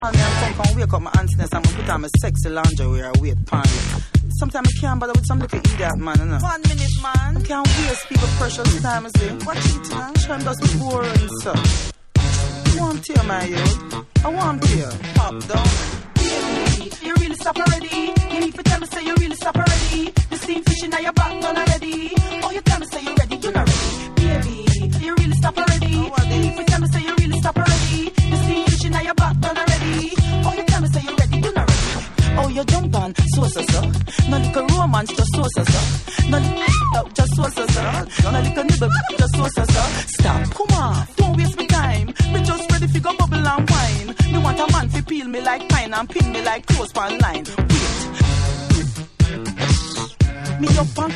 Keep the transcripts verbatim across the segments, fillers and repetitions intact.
I'm come from wake up my auntie and I'm gonna put on my sexy lingerie or wait pan. Sometimes I can't bother with some little idiot man, you know. One minute, man. I can't waste people precious time, you see. Watch it, man. Trying to be boring, so. I want to, my youth. I want to. Pop down. Baby, you really stop already. You need to tell me say you really stop already. The steam fishing on your back done already. Oh, you tell me say you ready, you're not ready. Baby, you really stop already. You need to tell me say you really stop already. The steam fishing on your back done already. Oh, you tell me say you ready, you're not ready. Oh, you jump on, so so so. No little romance, just so so so. No little just so so so. No little nibble, just so so so. Stop, come on, don't waste my time. Me just ready to go bubble and wine. Me want a man to peel me like pine and pin me like close pan line. Wait, me your punk.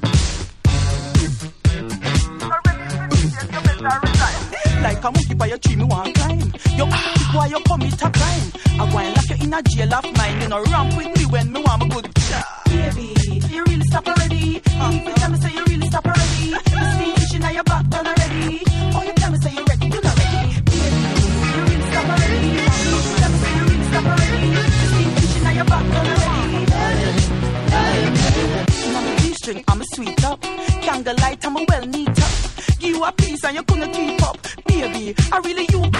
Like a monkey by your tree, me want climb. Yo, why you commit a crime? I go and lock you in a jail of mine. You know, ramp with me when me want a good job. Baby, you really stop already. Uh, you tell me say you really stop already. The steam fishing on your back done already. Oh, you tell me say you ready, you not ready. Baby, you really stop already. You tell me say you really stop already. The steam fishing on your back done already. I'm a G-string, I'm a sweet up. Candlelight, I'm a well neat up. You a piece and you couldn't keep up. Baby, I really you